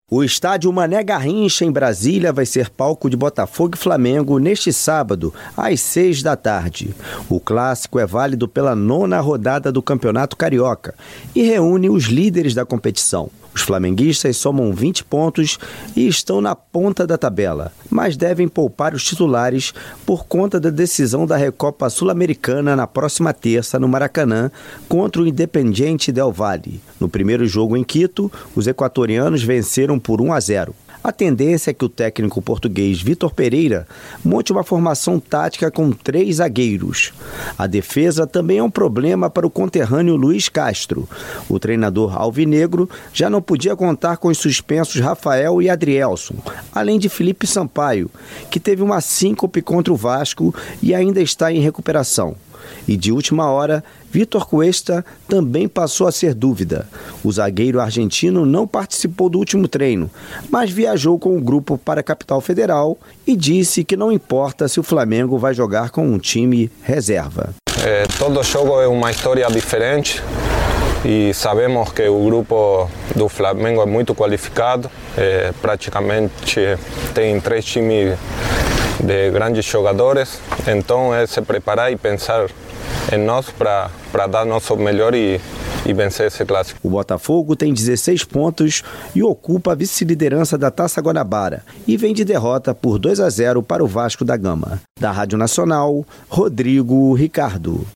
O estádio Mané Garrincha, em Brasília, vai ser palco de Botafogo e Flamengo neste sábado, às 6 da tarde. O clássico é válido pela 9ª rodada do Campeonato Carioca e reúne os líderes da competição. Os flamenguistas somam 20 pontos e estão na ponta da tabela, mas devem poupar os titulares por conta da decisão da Recopa Sul-Americana na próxima terça no Maracanã contra o Independiente Del Valle. No primeiro jogo em Quito, os equatorianos venceram por 1-0. A tendência é que o técnico português Vitor Pereira monte uma formação tática com 3 zagueiros. A defesa também é um problema para o conterrâneo Luiz Castro. O treinador alvinegro já não podia contar com os suspensos Rafael e Adrielson, além de Felipe Sampaio, que teve uma síncope contra o Vasco e ainda está em recuperação. E de última hora, Vitor Cuesta também passou a ser dúvida. O zagueiro argentino não participou do último treino, mas viajou com o grupo para a capital federal e disse que não importa se o Flamengo vai jogar com um time reserva. Todo jogo é uma história diferente e sabemos que o grupo do Flamengo é muito qualificado. Praticamente tem 3 times de grandes jogadores, então é se preparar e pensar em nós para dar nosso melhor e vencer esse clássico. O Botafogo tem 16 pontos e ocupa a vice-liderança da Taça Guanabara e vem de derrota por 2-0 para o Vasco da Gama. Da Rádio Nacional, Rodrigo Ricardo.